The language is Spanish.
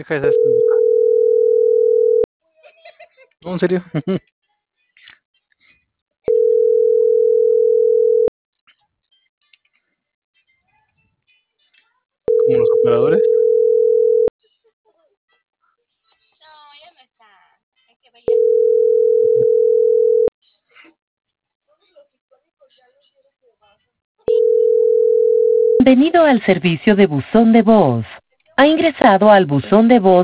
Deja de hacer eso. No, en serio. Como los operadores. Bienvenido al servicio de buzón de voz. Ha ingresado al buzón de voz